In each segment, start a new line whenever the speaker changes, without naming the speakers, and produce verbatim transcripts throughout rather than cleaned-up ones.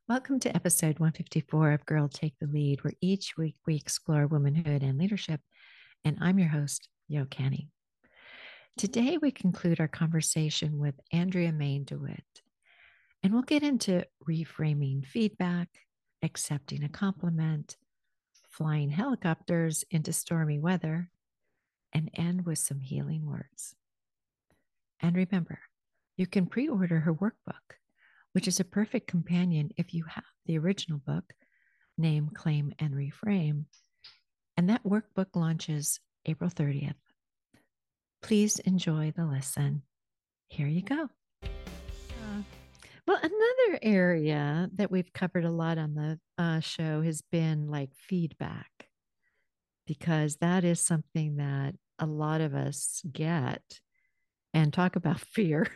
Welcome to episode one fifty-four of Girl Take the Lead, where each week we explore womanhood and leadership. And I'm your host, Yo Canny. Today we conclude our conversation with Andrea Main DeWitt, and we'll get into reframing feedback, accepting a compliment, flying helicopters into stormy weather, and end with some healing words. And remember, you can pre order her workbook, which is a perfect companion if you have the original book, Name, Claim, and Reframe. And that workbook launches April thirtieth. Please enjoy the lesson. Here you go. Uh, well, another area that we've covered a lot on the uh, show has been like feedback, because that is something that a lot of us get. And talk about fear.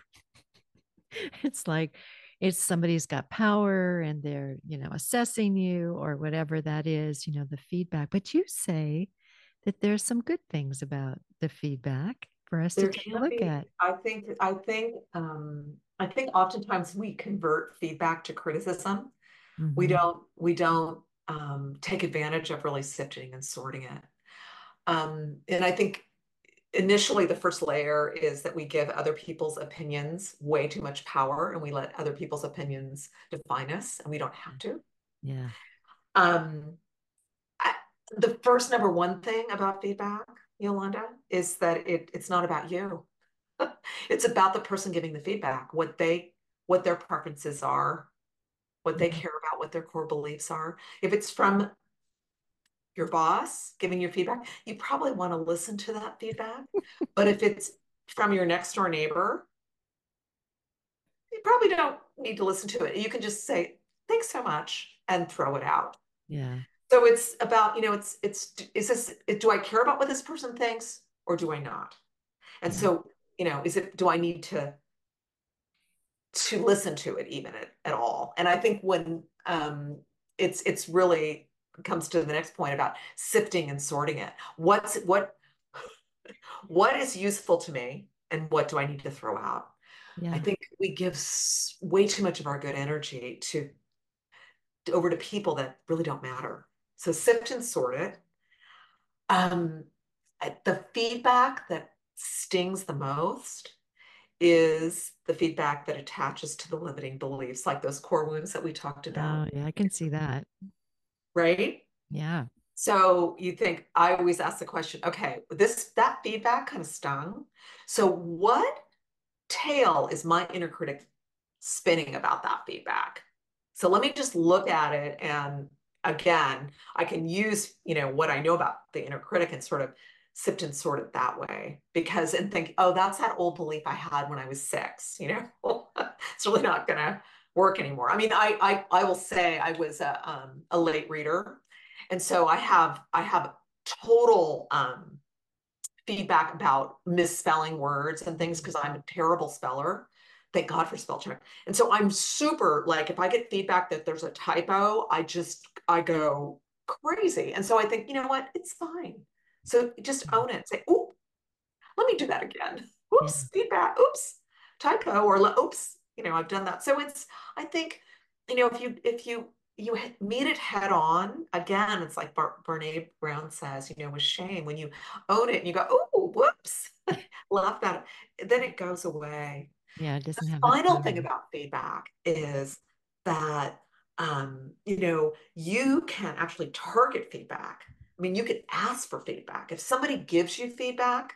It's like it's somebody's got power and they're, you know, assessing you or whatever that is, you know, the feedback. But you say that there's some good things about the feedback for us to
There
take a
can
look
be,
at.
I think, I think, um, I think oftentimes we convert feedback to criticism. We
Mm-hmm.
don't, we don't um, take advantage of really sifting and sorting it. Um, and I think initially the first layer is that we give other people's opinions way too much power and we let other people's opinions define us, and we don't have to.
Yeah.
Um, I, the first number one thing about feedback, Yolanda, is that it, it's not about you. It's about the person giving the feedback, what they, what their preferences are, what they
Yeah.
care about, what their core beliefs are. If it's from your boss giving you feedback, you probably want to listen to that feedback. But if it's from your next door neighbor, you probably don't need to listen to it. You can just say, thanks so much, and throw it out.
Yeah.
So it's about, you know, it's, it's, is this, do I care about what this person thinks or do I not? And
Yeah.
so, you know, is it, do I need to to listen to it even at, at all? And I think when um, it's it's really comes to the next point about sifting and sorting it. What's what what is useful to me and what do I need to throw out? I
Yeah.
think we give s- way too much of our good energy to over to people that really don't matter. So sift and sort it. Um, the feedback that stings the most is the feedback that attaches to the limiting beliefs, like those core wounds that we talked
Oh,
about,
yeah. I can see that.
right?
Yeah.
So you think, I always ask the question, okay, this that feedback kind of stung. So what tale is my inner critic spinning about that feedback? So let me just look at it, and again, I can use, you know, what I know about the inner critic and sort of sift and sort it that way, because and think, oh, that's that old belief I had when I was six, you know, it's really not gonna work anymore. I mean, I I I will say I was a um a late reader. And so I have I have total um feedback about misspelling words and things because I'm a terrible speller. Thank God for spell check. And so I'm super like, if I get feedback that there's a typo, I just I go crazy. And so I think, you know what, it's fine. So just own it. Say, oh, let me do that again.
Yeah.
Oops, feedback. Oops, typo, or oops, you know, I've done that. So it's, I think, you know, if you if you you meet it head on, again, it's like Bar Brene Brown says, you know, with shame, when you own it and you go, oh, whoops, laugh at it, then it goes away.
Yeah. It
The
doesn't have the
final thing
power.
about feedback is that, um, you know, you can actually target feedback. I mean, you can ask for feedback. If somebody gives you feedback,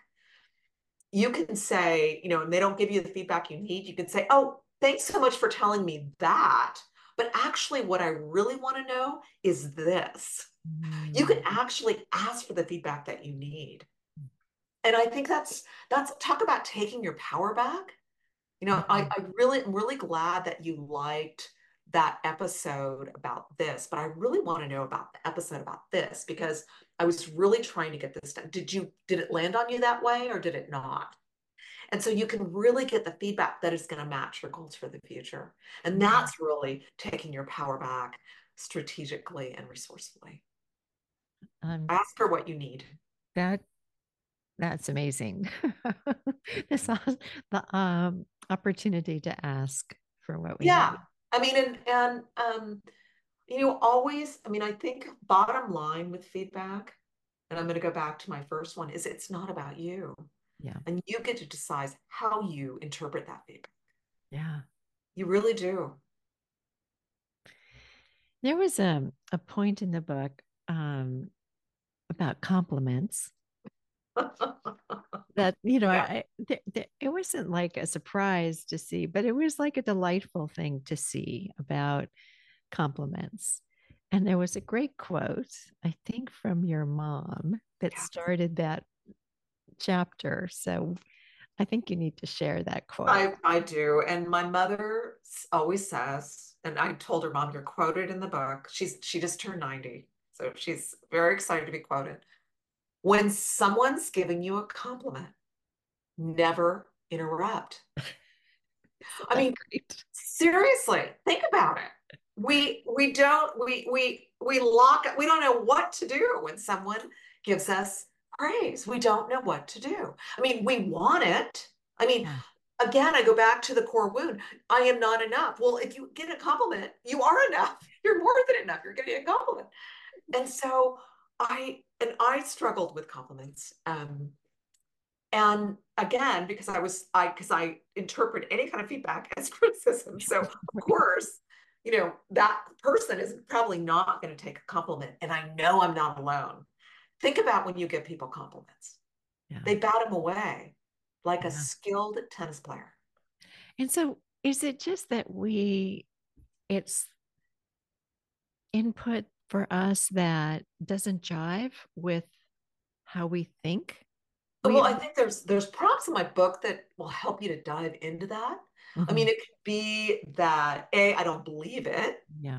you can say, you know, and they don't give you the feedback you need, you can say, oh, thanks so much for telling me that. But actually, what I really want to know is this. You can
Mm.
actually ask for the feedback that you need. And I think that's that's talk about taking your power back. You know, I,
Yeah.
I really am really glad that you liked that episode about this, but I really want to know about the episode about this because I was really trying to get this done. Did you did it land on you that way or did it not? And so you can really get the feedback that is going to match your goals for the future. And
Yeah.
that's really taking your power back strategically and resourcefully.
Um,
Ask for what you need.
that That's amazing. This was the um, opportunity to ask for what we
Yeah.
need.
I mean, and and um, you know, always, I mean, I think bottom line with feedback, and I'm going to go back to my first one, is it's not about you.
Yeah.
And you get to decide how you interpret that feedback.
Yeah.
You really do.
There was a, a point in the book um, about compliments that, you know,
Yeah.
I, th- th- it wasn't like a surprise to see, but it was like a delightful thing to see about compliments. And there was a great quote, I think from your mom, that
Yeah.
started that chapter. So I think you need to share that quote.
I I do. And my mother always says, and I told her, Mom, you're quoted in the book. She's she just turned ninety. So she's very excited to be quoted. When someone's giving you a compliment, never interrupt.
Isn't
I
that
mean,
great?
seriously, think about it. We we don't we we we lock we don't know what to do when someone gives us praise. We don't know what to do. I mean, we want it. I mean,
Yeah.
again, I go back to the core wound. I am not enough. Well, if you get a compliment, you are enough. You're more than enough. You're getting a compliment. And so I and I struggled with compliments. Um, and again, because I was I because I interpret any kind of feedback as criticism. So of course, you know, that person is probably not going to take a compliment. And I know I'm not alone. Think about when you give people compliments.
Yeah.
They bat them away like a
Yeah.
skilled tennis player.
And so is it just that we, it's input for us that doesn't jive with how we think we
Well, I
are?
think there's there's prompts in my book that will help you to dive into that. I
Mhm.
mean, it could be that A, I don't believe it.
Yeah.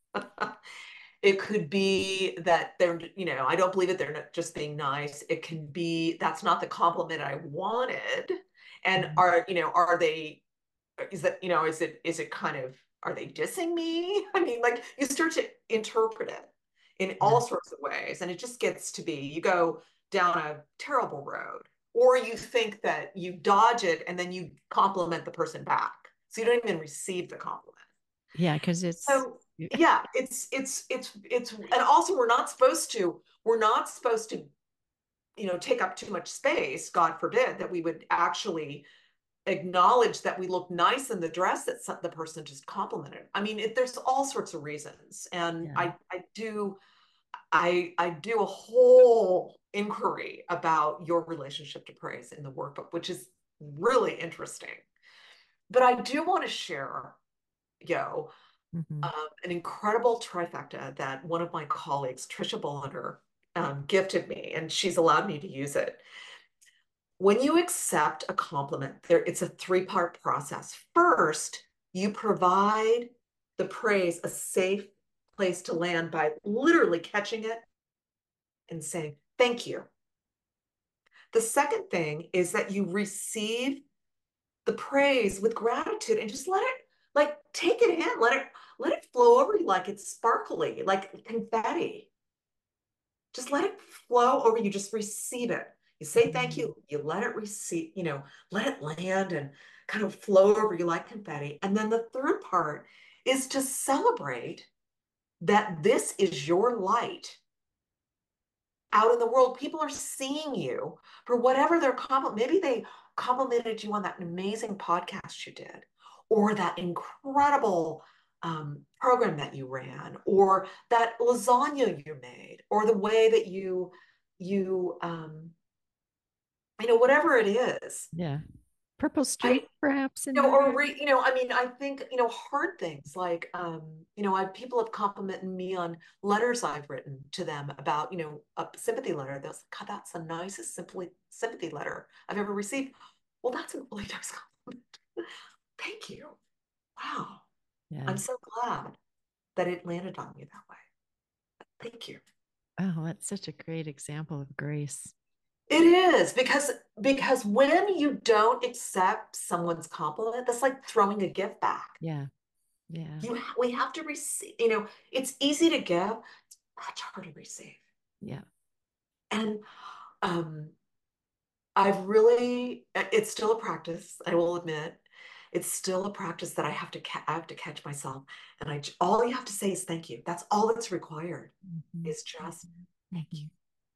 It could be that they're, you know, I don't believe it. They're not just being nice. It can be that's not the compliment I wanted. And
Mhm.
are, you know, are they, is that, you know, is it, is it kind of, are they dissing me? I mean, like you start to interpret it in
Yeah.
all sorts of ways. And it just gets to be, you go down a terrible road, or you think that you dodge it and then you compliment the person back. So you don't even receive the compliment.
Yeah. Because it's,
So yeah, it's it's it's it's and also we're not supposed to we're not supposed to, you know, take up too much space, God forbid, that we would actually acknowledge that we look nice in the dress that some, the person just complimented. I mean, it, there's all sorts of reasons, and
yeah.
I I do I I do a whole inquiry about your relationship to praise in the workbook, which is really interesting. But I do want to share, yo,
Hmm.
um, an incredible trifecta that one of my colleagues, Trisha Bolander, um, gifted me, and she's allowed me to use it. When you accept a compliment, there it's a three-part process. First, you provide the praise a safe place to land by literally catching it and saying, thank you. The second thing is that you receive the praise with gratitude and just let it like take it in, let it let it flow over you like it's sparkly, like confetti. Just let it flow over you, just receive it. You say thank
Mm.
you, you let it receive, you know, let it land and kind of flow over you like confetti. And then the third part is to celebrate that this is your light out in the world. People are seeing you for whatever their compliment. Maybe they complimented you on that amazing podcast you did, or that incredible um, program that you ran, or that lasagna you made, or the way that you you um, you know whatever it is.
Yeah. Purple
I
Streak, perhaps in
you know, or
there.
re, you know, I mean, I think, you know, hard things like, um, you know, I people have complimented me on letters I've written to them about, you know, a sympathy letter. They'll say, God, that's the nicest simply sympathy letter I've ever received. Well, that's a really nice compliment. Thank you. Wow.
Yeah.
I'm so glad that it landed on me that way. Thank you.
Oh, that's such a great example of grace.
It is because because when you don't accept someone's compliment, that's like throwing a gift back.
Yeah. Yeah.
You we have to receive, you know, it's easy to give, it's much harder to receive.
Yeah.
And um, I've really, it's still a practice, I will admit. it's still a practice that I have to ca- I have to catch myself. And I all you have to say is thank you. That's all that's required
Mm-hmm.
is just thank
Mm-hmm.
you.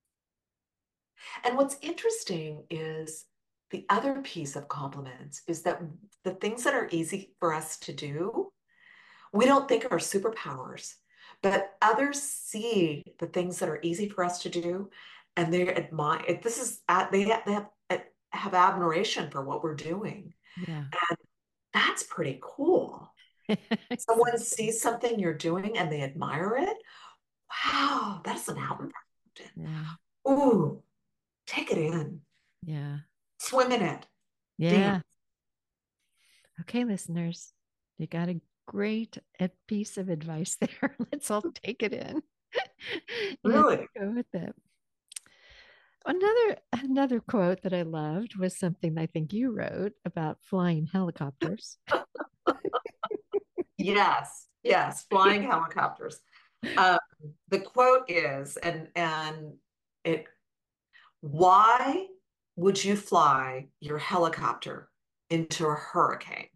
And what's interesting is the other piece of compliments is that the things that are easy for us to do, we don't think are superpowers, but others see the things that are easy for us to do and they admire. This is they have, they have have admiration for what we're doing.
Yeah.
And that's pretty cool. Someone
Exactly.
sees something you're doing and they admire it. Wow, that's an
Yeah.
out.
Yeah.
Ooh, take it in.
Yeah.
Swim in it. Dance.
Yeah. Okay, listeners, you got a great a piece of advice there. Let's all take it in and
Really?
go with it. Another another quote that I loved was something I think you wrote about flying helicopters.
Yes. Yes. Flying helicopters. Um, the quote is, and and it, why would you fly your helicopter into a hurricane?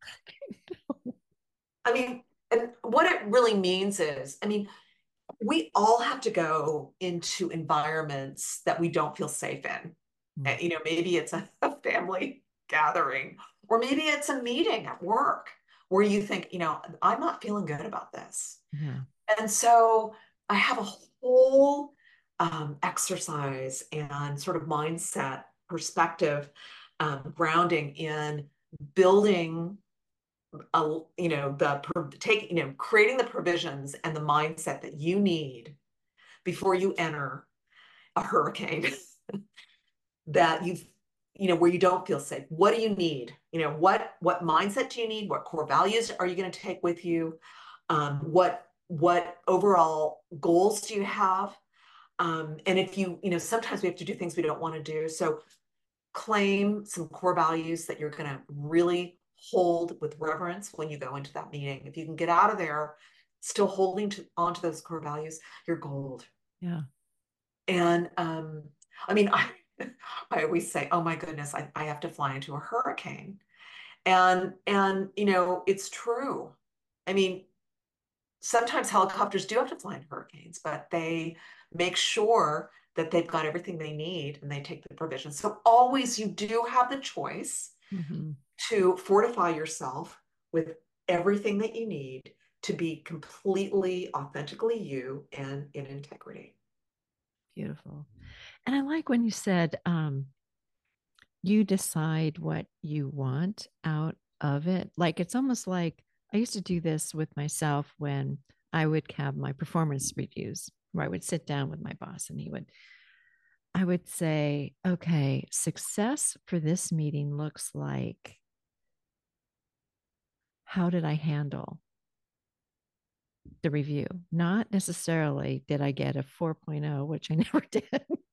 I mean, and what it really means is, I mean, we all have to go into environments that we don't feel safe in. Uh,
Mm,
You know, maybe it's a, a family gathering, or maybe it's a meeting at work where you think, you know, I'm not feeling good about this.
yeah.
And so I have a whole um, exercise and sort of mindset perspective um, grounding in building a, you know, the take, you know, creating the provisions and the mindset that you need before you enter a hurricane that you've, you know, where you don't feel safe. What do you need? You know, what what mindset do you need? What core values are you going to take with you? Um, what what overall goals do you have? Um, and if you, you know, sometimes we have to do things we don't want to do. So claim some core values that you're going to really hold with reverence when you go into that meeting. If you can get out of there still holding to, onto those core values, you're gold.
Yeah.
And um, I mean, I, I always say, oh my goodness, I, I have to fly into a hurricane. And and you know, it's true. I mean, sometimes helicopters do have to fly in hurricanes, but they make sure that they've got everything they need and they take the provisions. So always you do have the choice
Hmm.
to fortify yourself with everything that you need to be completely authentically you and in integrity.
Beautiful. And I like when you said um, you decide what you want out of it. Like it's almost like I used to do this with myself when I would have my performance reviews where I would sit down with my boss and he would, I would say, okay, success for this meeting looks like how did I handle the review? Not necessarily did I get a 4.0, which I never did,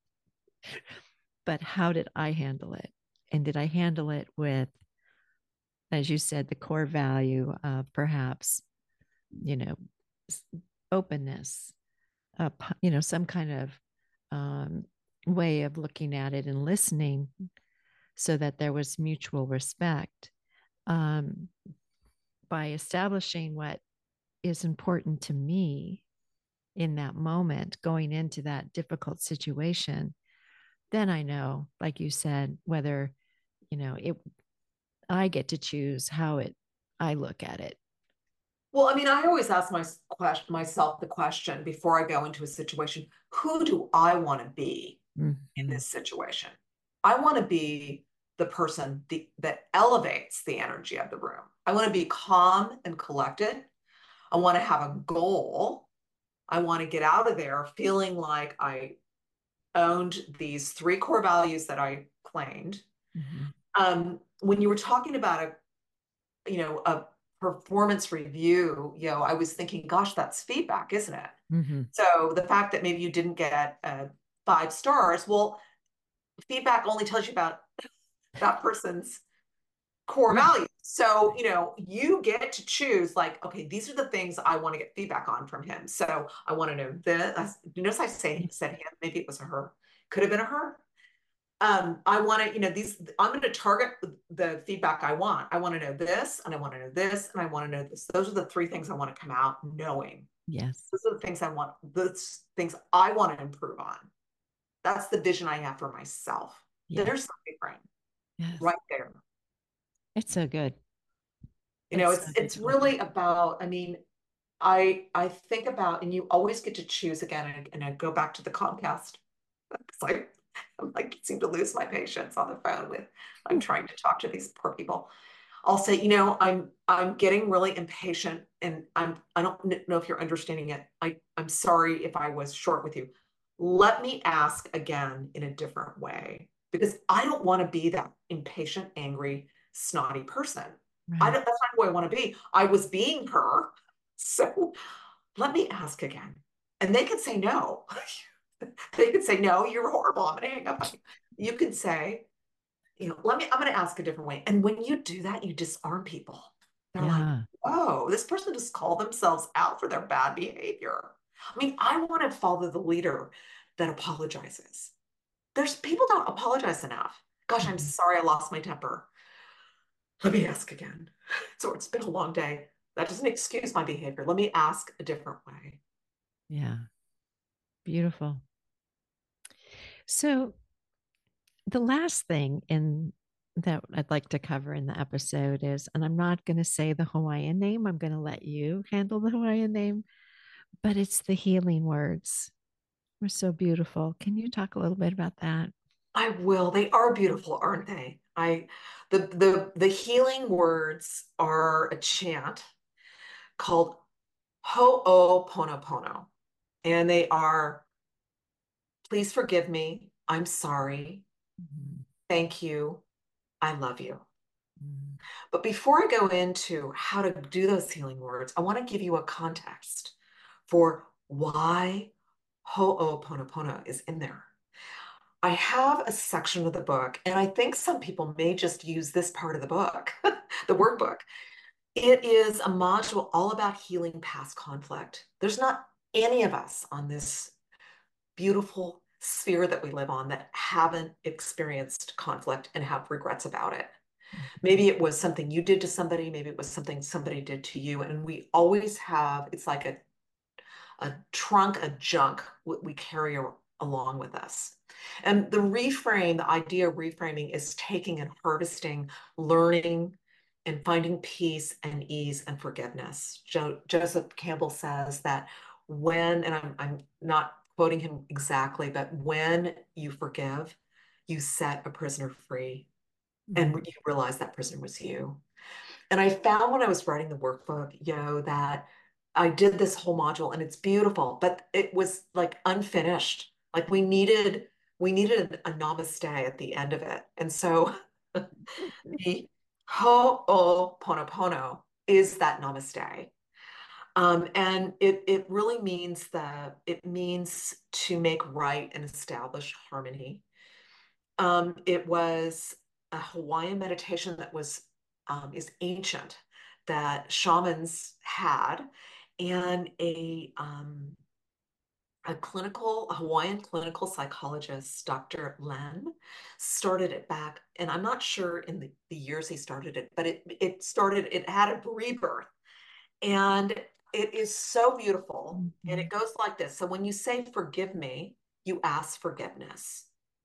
but how did I handle it? And did I handle it with, as you said, the core value of perhaps, you know, openness, uh, you know, some kind of um, way of looking at it and listening so that there was mutual respect um, by establishing what is important to me in that moment, going into that difficult situation, then I know, like you said, whether, you know, it, I get to choose how it, I look at it.
Well, I mean, I always ask my question, myself the question before I go into a situation, who do I want to be in
Mm-hmm.
this situation? I want to be the person the, that elevates the energy of the room. I want to be calm and collected. I want to have a goal. I want to get out of there feeling like I owned these three core values that I claimed.
Mm-hmm.
Um, when you were talking about a, you know, a performance review, you know, I was thinking, gosh, that's feedback, isn't it?
Mm-hmm.
So the fact that maybe you didn't get uh, five stars, well, feedback only tells you about that person's core
Yeah.
values. So, you know, you get to choose like, okay, these are the things I want to get feedback on from him. So I want to know this. You notice I say
Yeah.
said him, maybe it was a her. Could have been a her. Um, I want to, you know, these, I'm going to target the feedback I want. I want to know this, and I want to know this, and I want to know this. Those are the three things I want to come out knowing.
Yes.
Those are the things I want, those things I want to improve on. That's the vision I have for myself.
Yes.
There's something right,
Yes.
right there.
It's so good.
You know,
It's
it's
so
it's
good.
really about, I mean, I I think about, and you always get to choose again, and, and I go back to the Comcast. It's like I'm like seem to lose my patience on the phone with I'm trying to talk to these poor people. I'll say, you know, I'm I'm getting really impatient, and I'm I don't know if you're understanding it. I I'm sorry if I was short with you. Let me ask again in a different way, because I don't want to be that impatient, angry, snotty person. I
Right.
don't, that's not who I want to be. I was being her. So let me ask again. And they could say no. They could say, no, you're horrible. I'm gonna hang up on you. You could say, you know, let me, I'm going to ask a different way. And when you do that, you disarm people. They're like,
Yeah.
oh, this person just called themselves out for their bad behavior. I mean, I want to follow the leader that apologizes. There's people don't apologize enough. Gosh, I'm
Mhm.
sorry I lost my temper. Let me ask again. So it's been a long day. That doesn't excuse my behavior. Let me ask a different way.
Yeah. Beautiful. So the last thing in that I'd like to cover in the episode is, and I'm not going to say the Hawaiian name, I'm going to let you handle the Hawaiian name, but it's the healing words. They're so beautiful. Can you talk a little bit about that?
I will. They are beautiful, aren't they? I the the the healing words are a chant called Ho'oponopono. And they are, please forgive me. I'm sorry.
Mhm.
Thank you. I love you.
Mhm.
But before I go into how to do those healing words, I want to give you a context for why Ho'oponopono is in there. I have a section of the book, and I think some people may just use this part of the book, the workbook. It is a module all about healing past conflict. There's not any of us on this beautiful sphere that we live on that haven't experienced conflict and have regrets about it. Maybe it was something you did to somebody, maybe it was something somebody did to you. And we always have, it's like a, a trunk of junk we carry along with us. And the reframe, the idea of reframing is taking and harvesting, learning, and finding peace and ease and forgiveness. Jo Joseph Campbell says that when, and I'm, I'm not quoting him exactly, but when you forgive, you set a prisoner free, and
Mhm.
you realize that prisoner was you. And I found when I was writing the workbook, you know, that I did this whole module and it's beautiful, but it was like unfinished. Like we needed, we needed a, a namaste at the end of it. And so the Ho'oponopono is that namaste. Um, and it it really means that it means to make right and establish harmony. Um, it was a Hawaiian meditation that was um, is ancient that shamans had, and a um, a clinical a Hawaiian clinical psychologist, Doctor Len, started it back, and I'm not sure in the, the years he started it, but it it started it had a rebirth, and it is so beautiful, and it
Mhm.
goes like this. So when you say forgive me, you ask forgiveness,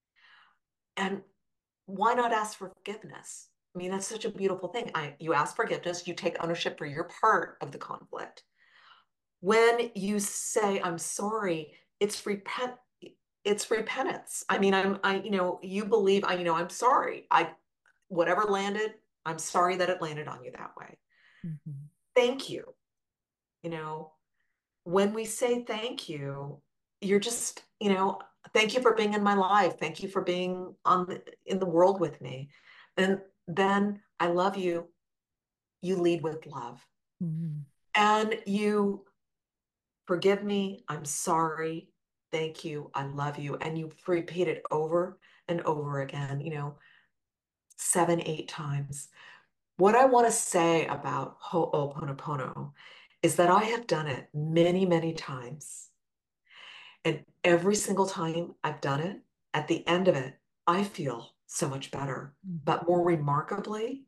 and why not ask for forgiveness? I mean, that's such a beautiful thing. I, you ask forgiveness, you take ownership for your part of the conflict. When you say, I'm sorry, it's repent, it's repentance. I mean, I'm, I, you know, you believe, I, you know, I'm sorry. I, whatever landed, I'm sorry that it landed on you that way.
Mhm.
Thank you. You know, when we say thank you, you're just, you know, thank you for being in my life. Thank you for being on the, in the world with me. And then I love you. You lead with love.
Mhm.
And you forgive me. I'm sorry. Thank you. I love you. And you repeat it over and over again, you know, seven, eight times. What I want to say about Ho'oponopono is that I have done it many, many times. And every single time I've done it, at the end of it, I feel so much better.
Mm.
But more remarkably,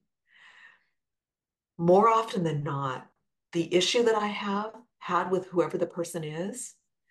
more often than not, the issue that I have had with whoever the person is,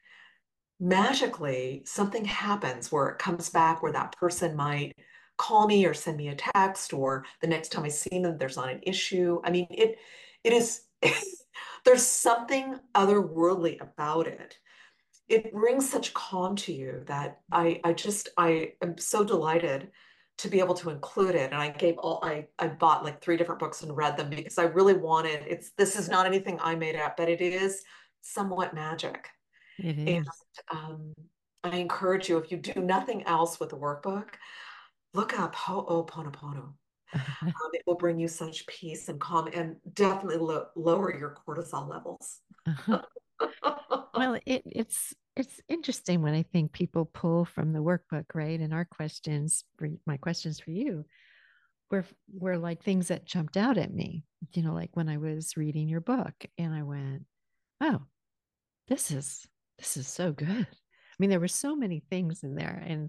magically something happens where it comes back where that person might call me or send me a text, or the next time I see them, there's not an issue. I mean, it it is there's something otherworldly about it. It brings such calm to you that I I just I am so delighted to be able to include it. And I gave all I I bought like three different books and read them because I really wanted it's this is not anything I made up, but it is somewhat magic.
It
And
is.
um, I encourage you, if you do nothing else with the workbook, look up Ho'oponopono. Um, it will bring you such peace and calm and definitely lo lower your cortisol levels.
Well, it, it's it's interesting when I think people pull from the workbook, right? And our questions for my questions for you were were like things that jumped out at me. You know, like when I was reading your book, and I went, "Oh, this is this is so good." I mean, there were so many things in there, and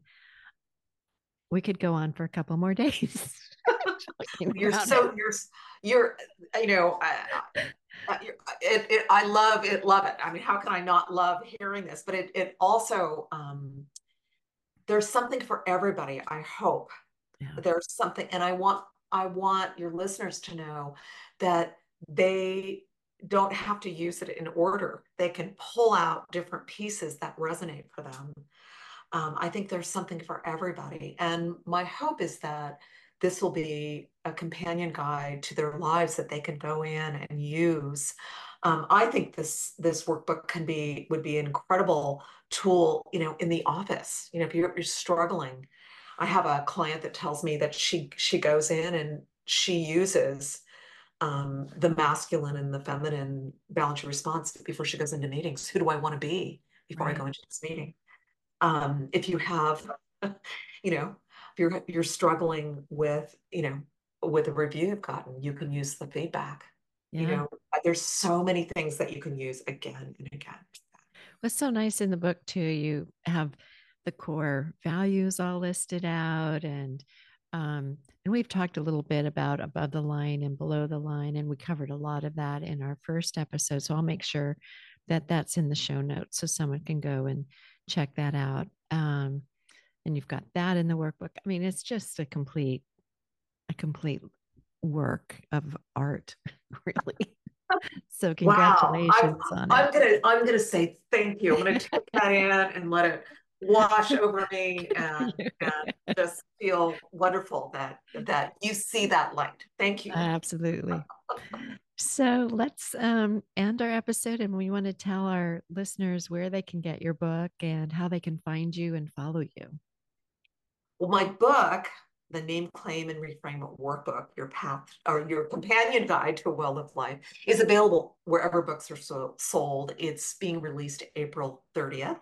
we could go on for a couple more days talking
You're
about it.
so you're you're you know I, I, it, it, I love it love it. I mean, how can I not love hearing this? But it it also um, there's something for everybody. I hope
Yeah,
there's something, and I want I want your listeners to know that they don't have to use it in order. They can pull out different pieces that resonate for them. Um, I think there's something for everybody. And my hope is that this will be a companion guide to their lives that they can go in and use. Um, I think this this workbook can be would be an incredible tool, you know, in the office. You know, if you're, you're struggling. I have a client that tells me that she she goes in and she uses um, the masculine and the feminine balance your response before she goes into meetings. Who do I want to be before I
right.
go into this meeting? Um, if you have, you know, if you're you're struggling with, you know, with a review you've gotten, you can use the feedback. You
Yeah.
know, there's so many things that you can use again and again.
What's so nice in the book too, you have the core values all listed out, and um, and we've talked a little bit about above the line and below the line, and we covered a lot of that in our first episode. So I'll make sure that that's in the show notes so someone can go and check that out. Um, and you've got that in the workbook. I mean, it's just a complete a complete work of art, really. So
Wow. I'm
congratulations on it.
I'm gonna I'm gonna say thank you. I'm gonna take that in and let it wash over me and and just feel wonderful that that you see that light. Thank you.
Absolutely. So let's um, end our episode, and we want to tell our listeners where they can get your book and how they can find you and follow you.
Well, my book, the Name, Claim, and Reframe Workbook, Your Path or Your Companion Guide to a Well-Lived Life, is available wherever books are so, sold. It's being released April thirtieth.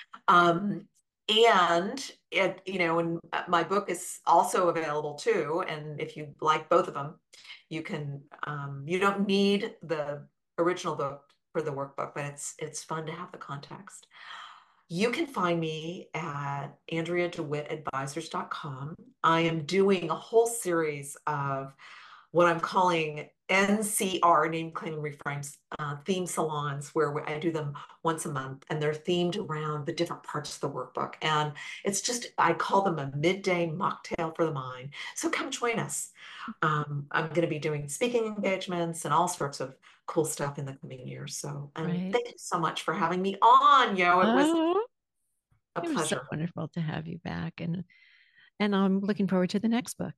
Um, and it, you know, and my book is also available too. And if you like both of them, you can, um, you don't need the original book for the workbook, but it's it's fun to have the context. You can find me at andrea dewitt advisors dot com. I am doing a whole series of what I'm calling N C R, name, claim, and reframes, uh, theme salons, where I do them once a month, and they're themed around the different parts of the workbook. And it's just, I call them a midday mocktail for the mind. So come join us. Um, I'm going to be doing speaking engagements and all sorts of cool stuff in the coming years. So, and
Right.
thank you so much for having me on. You know, it was
Oh,
a
it was so
pleasure.
wonderful to have you back, and and I'm looking forward to the next book.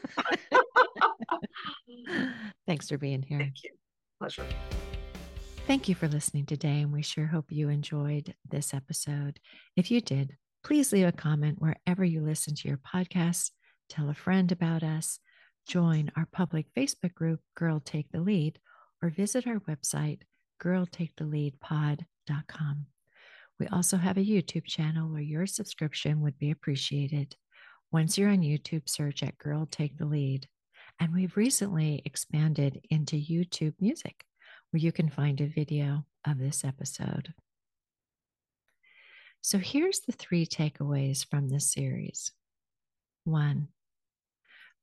Thanks for being here.
Thank you. Pleasure.
Thank you for listening today, and we sure hope you enjoyed this episode. If you did, please leave a comment wherever you listen to your podcast. Tell a friend about us. Join our public Facebook group, Girl Take the Lead, or visit our website, girl take the lead pod dot com. We also have a YouTube channel where your subscription would be appreciated. Once you're on YouTube, search at Girl Take the Lead. And we've recently expanded into YouTube Music, where you can find a video of this episode. So here's the three takeaways from this series. One,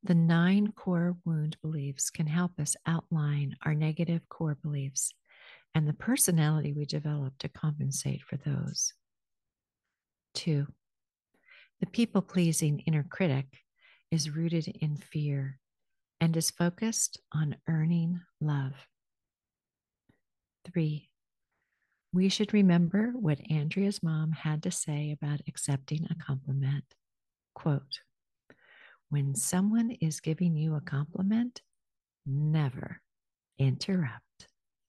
The nine core wound beliefs can help us outline our negative core beliefs and the personality we develop to compensate for those. Two, the people pleasing inner critic is rooted in fear and is focused on earning love. Three, we should remember what Andrea's mom had to say about accepting a compliment. Quote, when someone is giving you a compliment, never interrupt.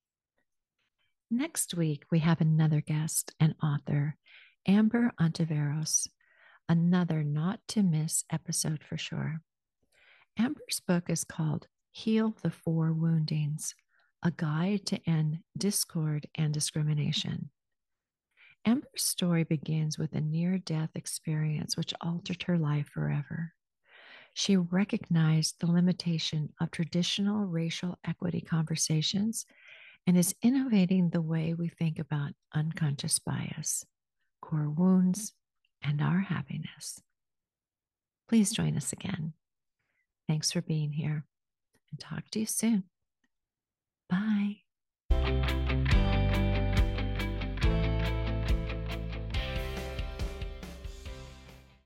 Next week, we have another guest and author, Amber Ontiveros, another not to miss episode for sure. Amber's book is called Heal the Four Woundings, a guide to end discord and discrimination. Amber's story begins with a near-death experience which altered her life forever. She recognized the limitation of traditional racial equity conversations and is innovating the way we think about unconscious bias, core wounds, and our happiness. Please join us again. Thanks for being here, and talk to you soon. Bye.